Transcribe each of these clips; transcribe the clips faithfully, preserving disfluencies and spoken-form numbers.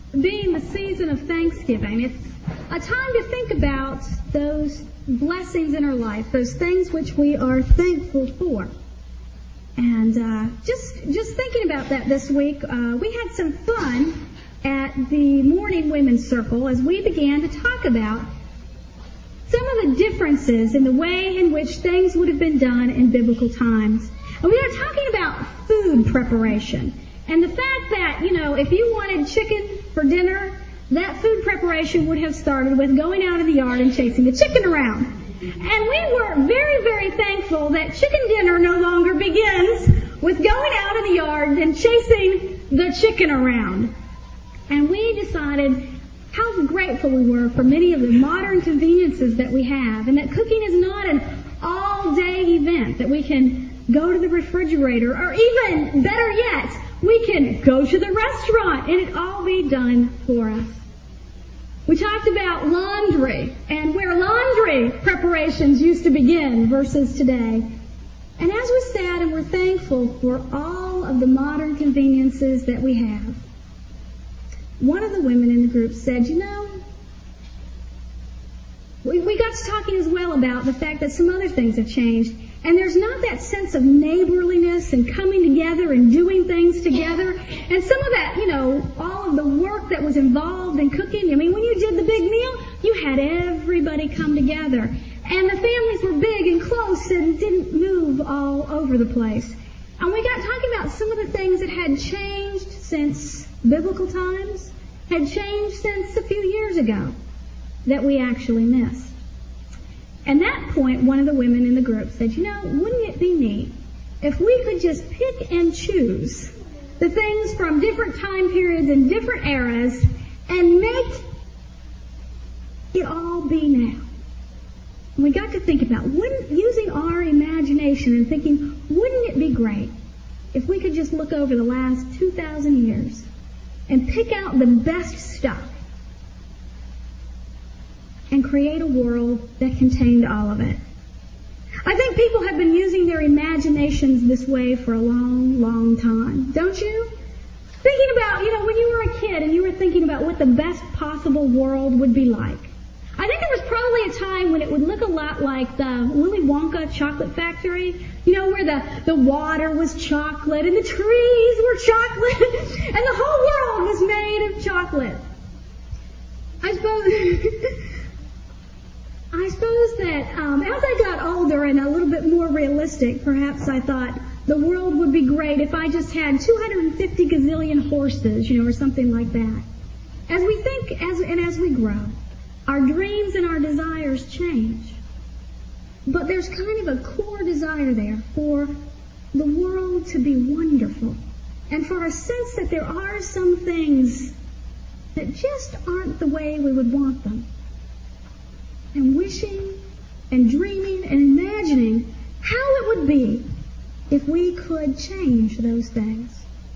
being the season of Thanksgiving, it's a time to think about those blessings in our life, those things which we are thankful for. And uh, just just thinking about that this week, uh, we had some fun at the Morning Women's Circle as we began to talk about some of the differences in the way in which things would have been done in biblical times. And we were talking about food preparation and the fact that, you know, if you wanted chicken for dinner, that food preparation would have started with going out in the yard and chasing the chicken around. And we were very, very thankful that chicken dinner no longer begins with going out in the yard and chasing the chicken around. And we decided how grateful we were for many of the modern conveniences that we have, and that cooking is not an all-day event, that we can go to the refrigerator, or even better yet, we can go to the restaurant and it all be done for us. We talked about laundry and where laundry preparations used to begin versus today. And as we sat and were thankful for all of the modern conveniences that we have, one of the women in the group said, you know, we, we got to talking as well about the fact that some other things have changed. And there's not that sense of neighborliness and coming together and doing things together. And some of that, you know, all of the work that was involved in cooking. I mean, when you did the big meal, you had everybody come together. And the families were big and close and didn't move all over the place. And we got talking about some of the things that had changed since biblical times, had changed since a few years ago, that we actually missed. At that point, one of the women in the group said, you know, wouldn't it be neat if we could just pick and choose the things from different time periods and different eras and make it all be now? And we got to think about, wouldn't, using our imagination and thinking, wouldn't it be great if we could just look over the last two thousand years and pick out the best stuff and create a world that contained all of it? I think people have been using their imaginations this way for a long, long time. Don't you? Thinking about, you know, when you were a kid and you were thinking about what the best possible world would be like. I think there was probably a time when it would look a lot like the Willy Wonka chocolate factory, you know, where the, the water was chocolate and the trees were chocolate and the whole world was made of chocolate. I suppose... I suppose that um, as I got older and a little bit more realistic, perhaps I thought the world would be great if I just had two hundred fifty gazillion horses, you know, or something like that. As we think as and as we grow, our dreams and our desires change. But there's kind of a core desire there for the world to be wonderful, and for a sense that there are some things that just aren't the way we would want them. And wishing and dreaming and imagining how it would be if we could change those things.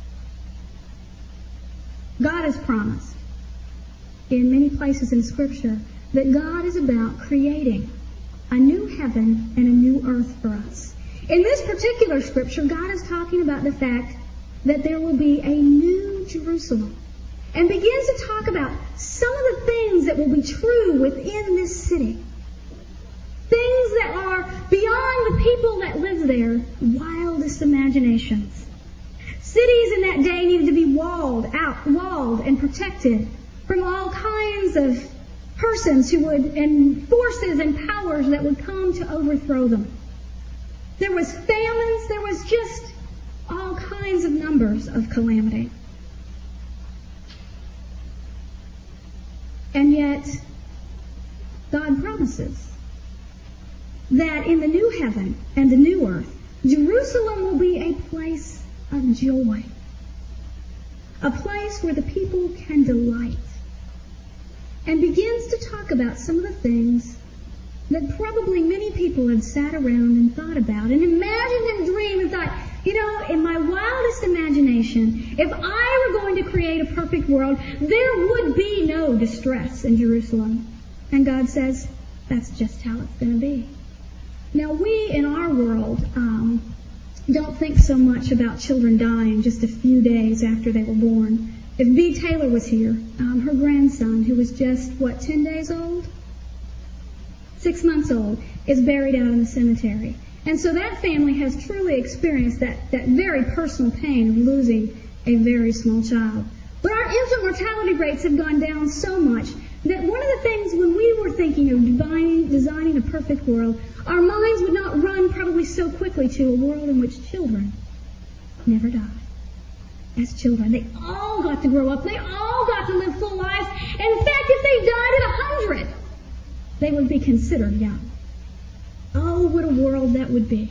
God has promised in many places in Scripture that God is about creating a new heaven and a new earth for us. In this particular Scripture, God is talking about the fact that there will be a new Jerusalem, and begins to talk about some of the things that will be true within this city. Things that are beyond the people that live there, wildest imaginations. Cities in that day needed to be walled out, walled and protected from all kinds of persons who would, and forces and powers that would come to overthrow them. There was famines, there was just all kinds of numbers of calamity. And yet, God promises that in the new heaven and the new earth, Jerusalem will be a place of joy. A place where the people can delight. And begins to talk about some of the things that probably many people have sat around and thought about and imagined and dreamed and thought, you know, in my wildest imagination, if I were going to create a perfect world, there would be no distress in Jerusalem. And God says, that's just how it's going to be. Now, we in our world um, don't think so much about children dying just a few days after they were born. if Bea Taylor was here, um, her grandson, who was just, what, ten days old? Six months old, is buried out in the cemetery. And so that family has truly experienced that, that very personal pain of losing a very small child. But our infant mortality rates have gone down so much that one of the things when we were thinking of divine, designing a perfect world, our minds would not run probably so quickly to a world in which children never die. As children, they all got to grow up. They all got to live full lives. And in fact, if they died at a hundred, they would be considered young. Oh, what a world that would be.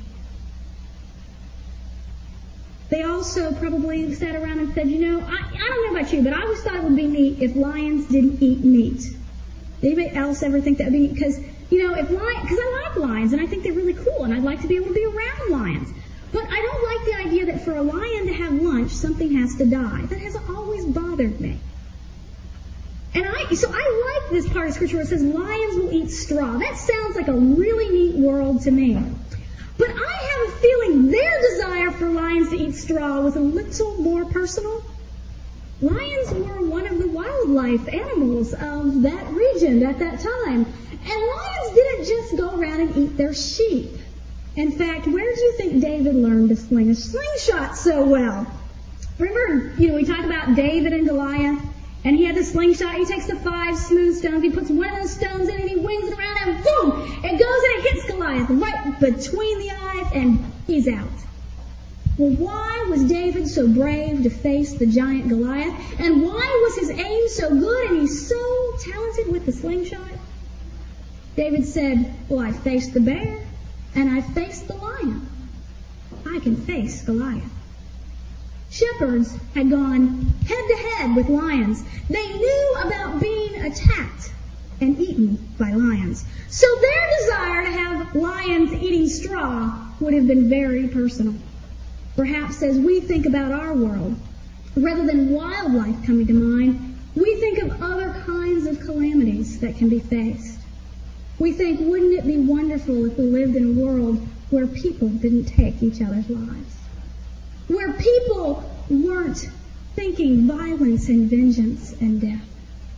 They also probably sat around and said, you know, I, I don't know about you, but I always thought it would be neat if lions didn't eat meat. Did anybody else ever think that would be neat? Because, you know, if lions, because I like lions and I think they're really cool and I'd like to be able to be around lions. But I don't like the idea that for a lion to have lunch, something has to die. That has always bothered me. And I, so I like this part of Scripture where it says lions will eat straw. That sounds like a really neat world to me. But I have a feeling their desire for lions to eat straw was a little more personal. Lions were one of the wildlife animals of that region at that time. And lions didn't just go around and eat their sheep. In fact, where do you think David learned to sling a slingshot so well? Remember, you know, we talk about David and Goliath, and he had the slingshot. He takes the five smooth stones, he puts one of those stones in, and he wings it around, and boom! It goes and it hits Goliath right between the eyes, and he's out. Well, why was David so brave to face the giant Goliath? And why was his aim so good and he's so talented with the slingshot? David said, well, I faced the bear and I faced the lion. I can face Goliath. Shepherds had gone head to head with lions. They knew about being attacked and eaten by lions. So their desire to have lions eating straw would have been very personal. Perhaps as we think about our world, rather than wildlife coming to mind, we think of other kinds of calamities that can be faced. We think, wouldn't it be wonderful if we lived in a world where people didn't take each other's lives? Where people weren't thinking violence and vengeance and death.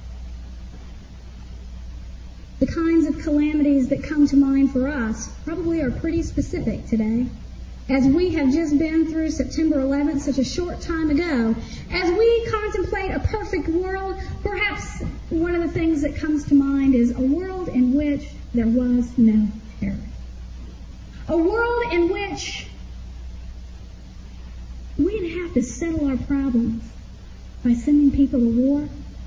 The kinds of calamities that come to mind for us probably are pretty specific today. As we have just been through September eleventh, such a short time ago, as we contemplate a perfect world, perhaps one of the things that comes to mind is a world in which there was no terror. A world in which we didn't have to settle our problems by sending people to war.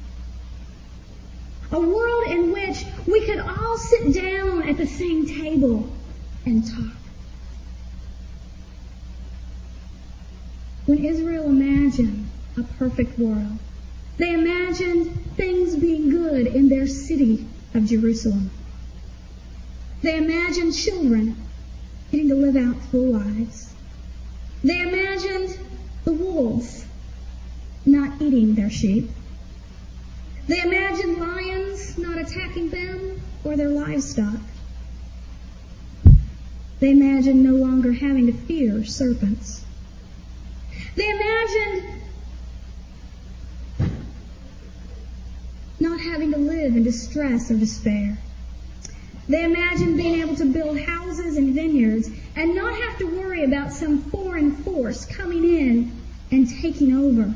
A world in which we could all sit down at the same table and talk. When Israel imagined a perfect world, they imagined things being good in their city of Jerusalem. They imagined children getting to live out full lives. They imagined the wolves not eating their sheep. They imagined lions not attacking them or their livestock. They imagined no longer having to fear serpents. They imagined not having to live in distress or despair. They imagined being able to build houses and vineyards and not have to worry about some foreign force coming in and taking over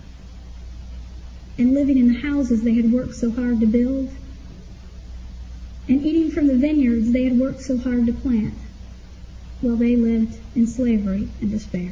and living in the houses they had worked so hard to build and eating from the vineyards they had worked so hard to plant while they lived in slavery and despair.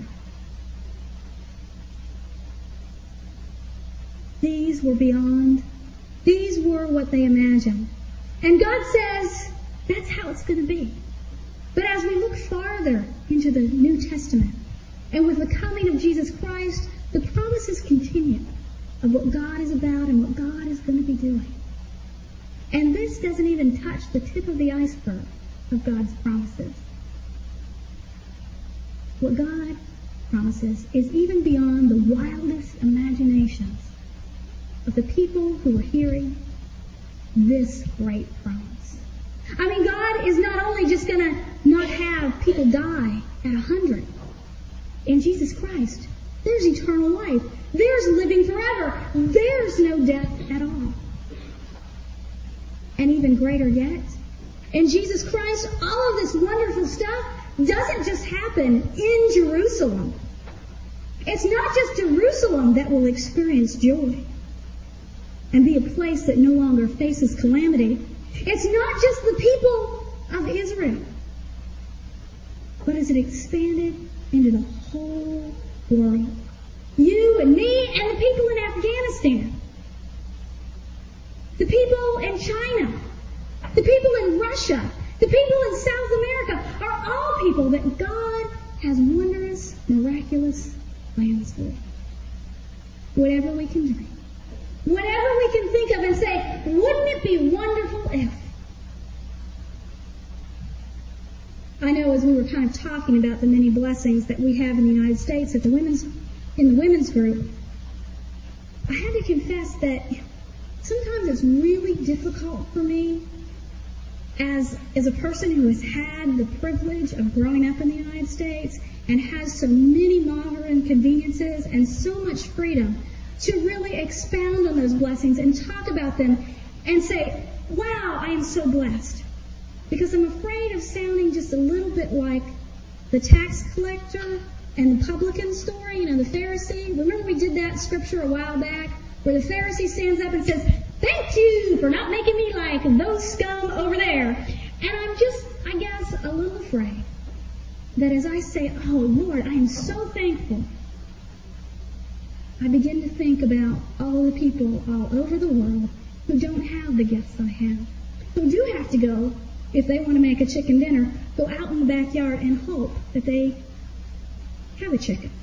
These were beyond. These were what they imagined. And God says that's how it's going to be. But as we look farther into the New Testament, and with the coming of Jesus Christ, the promises continue of what God is about and what God is going to be doing. And this doesn't even touch the tip of the iceberg of God's promises. What God promises is even beyond the wildest imaginations of the people who are hearing this great promise. I mean, God is not only just going to not have people die at a hundred. In Jesus Christ, there's eternal life. There's living forever. There's no death at all. And even greater yet, in Jesus Christ, all of this wonderful stuff doesn't just happen in Jerusalem. It's not just Jerusalem that will experience joy and be a place that no longer faces calamity. It's not just the people of Israel, but as it expanded into the whole world. You and me and the people in Afghanistan, the people in China, the people in Russia, the people in South America are all people that God has wondrous, miraculous plans for. Whatever we can dream, whatever we can think of and say, wouldn't it be wonderful if? I know as we were kind of talking about the many blessings that we have in the United States at the women's in the women's group, I had to confess that sometimes it's really difficult for me as as a person who has had the privilege of growing up in the United States and has so many modern conveniences and so much freedom to really expound on those blessings and talk about them and say, wow, I am so blessed. Because I'm afraid of sounding just a little bit like the tax collector and the publican story, you know, the Pharisee. Remember we did that scripture a while back where the Pharisee stands up and says, thank you for not making me like those scum over there. And I'm just, I guess, a little afraid that as I say, oh, Lord, I am so thankful, I begin to think about all the people all over the world who don't have the gifts I have, who do have to go, if they want to make a chicken dinner, go out in the backyard and hope that they have a chicken.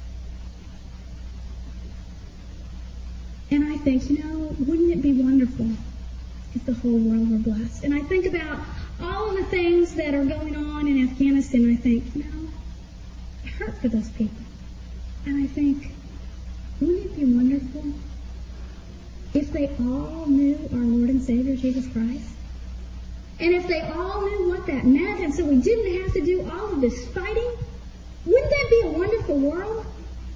And I think, you know, wouldn't it be wonderful if the whole world were blessed? And I think about all of the things that are going on in Afghanistan, and I think, you know, I hurt for those people. And I think, wouldn't it be wonderful if they all knew our Lord and Savior, Jesus Christ? And if they all knew what that meant, and so we didn't have to do all of this fighting, wouldn't that be a wonderful world?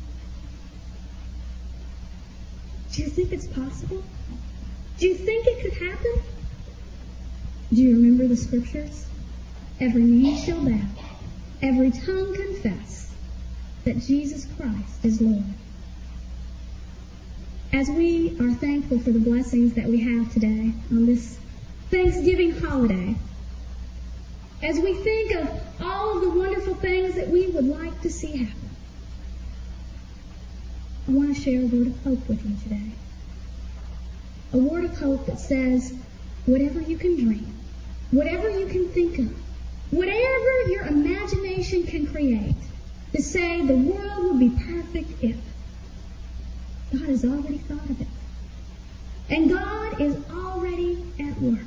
Do you think it's possible? Do you think it could happen? Do you remember the scriptures? Every knee shall bow, every tongue confess that Jesus Christ is Lord. As we are thankful for the blessings that we have today on this Thanksgiving holiday, as we think of all of the wonderful things that we would like to see happen, I want to share a word of hope with you today. A word of hope that says, whatever you can dream, whatever you can think of, whatever your imagination can create, to say the world will be perfect if. God has already thought of it. And God is already at work.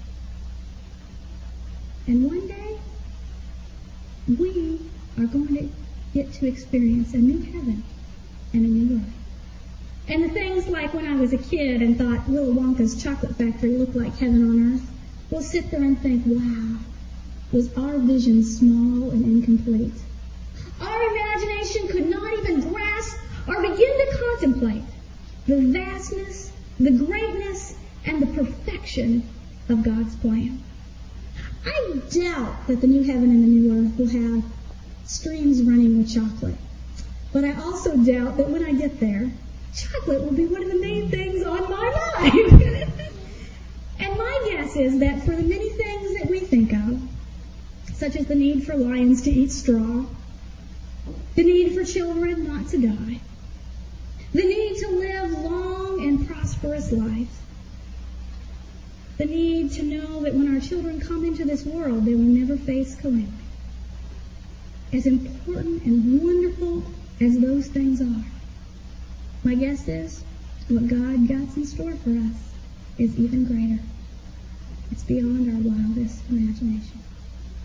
And one day, we are going to get to experience a new heaven and a new earth. And the things like when I was a kid and thought Willy Wonka's chocolate factory looked like heaven on earth, we'll sit there and think, wow, was our vision small and incomplete? Our imagination could not even grasp or begin to contemplate the vastness, the greatness, and the perfection of God's plan. I doubt that the new heaven and the new earth will have streams running with chocolate. But I also doubt that when I get there, chocolate will be one of the main things on my mind. And my guess is that for the many things that we think of, such as the need for lions to eat straw, the need for children not to die, the need to live long and prosperous lives, the need to know that when our children come into this world, they will never face calamity. As important and wonderful as those things are, my guess is what God got in store for us is even greater. It's beyond our wildest imagination.